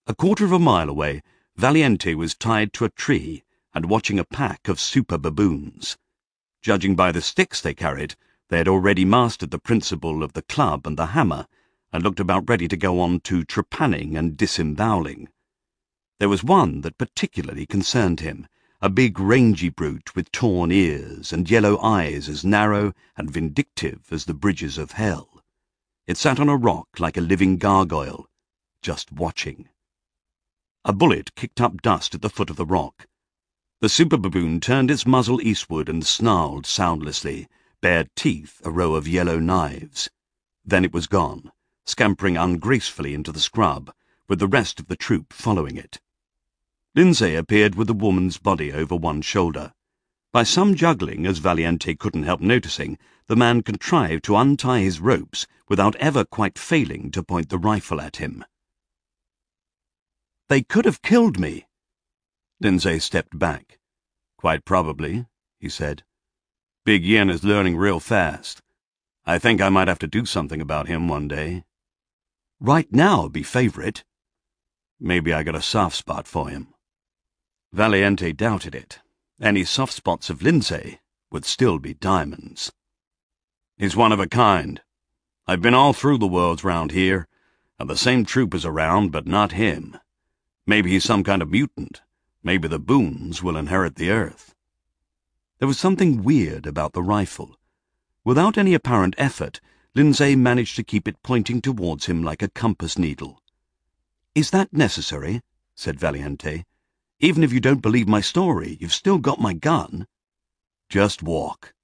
A quarter of a mile away, Valiente was tied to a tree and watching a pack of super baboons. Judging by the sticks they carried, they had already mastered the principle of the club and the hammer, and looked about ready to go on to trepanning and disemboweling. There was one that particularly concerned him, a big rangy brute with torn ears and yellow eyes as narrow and vindictive as the bridges of hell. It sat on a rock like a living gargoyle, just watching. A bullet kicked up dust at the foot of the rock. The super baboon turned its muzzle eastward and snarled soundlessly, bared teeth a row of yellow knives. Then it was gone, scampering ungracefully into the scrub, with the rest of the troop following it. Lindsay appeared with the woman's body over one shoulder. By some juggling, as Valiente couldn't help noticing, the man contrived to untie his ropes without ever quite failing to point the rifle at him. "They could have killed me." Lindsay stepped back. "Quite probably," he said. "Big Yen is learning real fast. I think I might have to do something about him one day." "Right now be favourite." "Maybe I got a soft spot for him." Valiente doubted it. Any soft spots of Lindsay would still be diamonds. "He's one of a kind. I've been all through the worlds round here, and the same troop is around, but not him. Maybe he's some kind of mutant. Maybe the Boons will inherit the earth." There was something weird about the rifle. Without any apparent effort, Lindsay managed to keep it pointing towards him like a compass needle. "Is that necessary?" said Valiente. "Even if you don't believe my story, you've still got my gun." "Just walk."